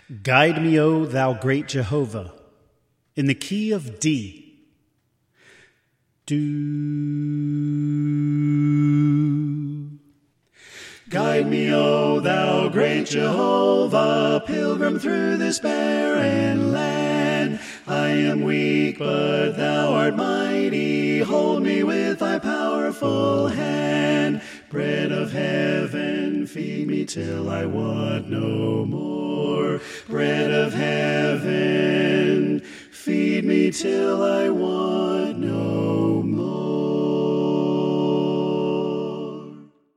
Guide me, O thou great Jehovah, in the key of D. Do. Guide me, O thou great Jehovah, pilgrim through this barren land. I am weak, but thou art mighty. Hold me with thy powerful hand. Bread of heaven, feed me till I want no more. Bread of heaven, feed me till I